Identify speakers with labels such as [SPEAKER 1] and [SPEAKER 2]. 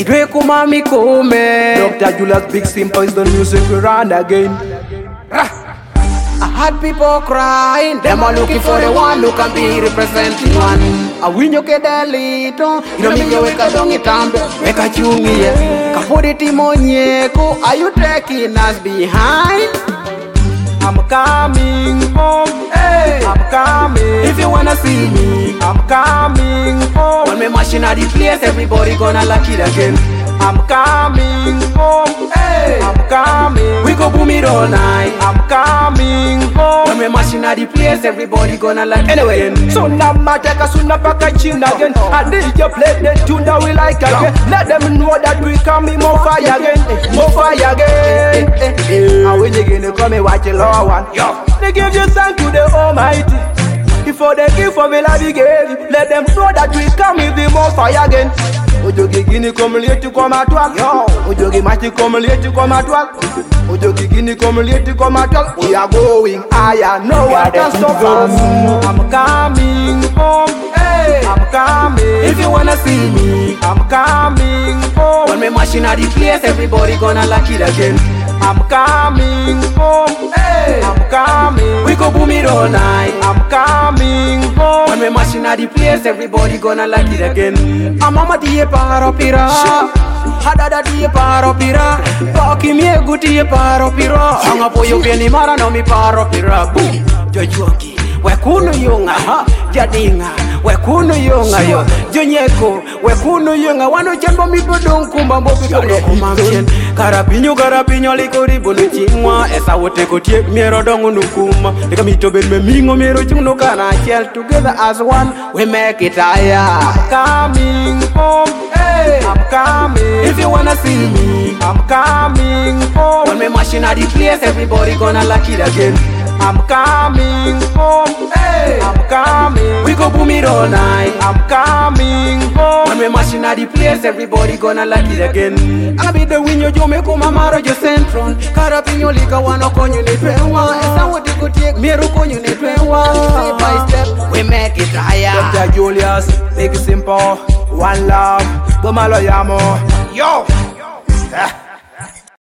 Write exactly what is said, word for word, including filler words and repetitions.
[SPEAKER 1] Idwe kumami kume.
[SPEAKER 2] Doctor Julius Big Simple is the music we run again.
[SPEAKER 1] I had people crying, them are looking for the one who can be representing one. I win you get a little, you know me go weka dongi tambe, weka chungi ye. Kapodi timonyeko, are you taking us behind?
[SPEAKER 2] I'm coming home, hey, I'm coming.
[SPEAKER 1] If you wanna see me,
[SPEAKER 2] I'm coming home.
[SPEAKER 1] when me machine at the place, everybody gonna like it again.
[SPEAKER 2] I'm coming home, hey, I'm coming.
[SPEAKER 1] We go boom it all night.
[SPEAKER 2] I'm coming home.
[SPEAKER 1] When we machine at the place, everybody gonna like it
[SPEAKER 2] Anyway,
[SPEAKER 1] again.
[SPEAKER 2] so now my take a soon back a chin again. I need you play the tune that we like again. Let them know that we can be more fire again, eh, more fire again. eh, eh. And when you gonna come and watch the law one,
[SPEAKER 1] Yo.
[SPEAKER 2] they give you thanks to the Almighty. Before they give for me like we gave you, let them know that we come with the more fire again. Ojogi gini come late to come at work. Yo, Ojogi mati come late to come at work. Ojogi gini come late to come at work. We are going higher, no one can stop us. I'm coming home, hey, I'm coming.
[SPEAKER 1] If you wanna see me,
[SPEAKER 2] I'm coming home.
[SPEAKER 1] when we machine at the place, everybody gonna like it again.
[SPEAKER 2] I'm coming home, hey, I'm coming.
[SPEAKER 1] We go boom it all night.
[SPEAKER 2] I'm coming home.
[SPEAKER 1] When we machine at the place, everybody gonna like it again. I'm mama die paro pira, hadada die paro pira, paki mie guti e paro pira. Anga poyo pieni mara no mi paro pira. Boom, jojoki, we kunu yunga, ha, jadinga, we kunu yunga yo, jonyeko, we kunu yunga. Wano chambo mi bodong kumba mbopi kono kumamchen. Karapinyo karapinyo likori bonu chingwa, esa wote kotie miero dongo nukuma. Eka mito ben me mingo miero chungno kana chel. Together as one, we make it higher.
[SPEAKER 2] Coming home, hey, I'm coming.
[SPEAKER 1] If you wanna see me,
[SPEAKER 2] I'm coming home.
[SPEAKER 1] when we machine at the place, everybody gonna like it again.
[SPEAKER 2] I'm coming home, hey, I'm coming.
[SPEAKER 1] We go boom it all night.
[SPEAKER 2] I'm coming home.
[SPEAKER 1] When we machine at the place, everybody gonna like it again. I be the winyo jo me kuma maro jo centron. Karapinyo lika wano konyo ni twenwa. Esa wote kotie miero konyo ni twenwa. Step by step, we make it higher.
[SPEAKER 2] Doctor Julius, Big Simple, one love, Bumalo Yamo. Yo!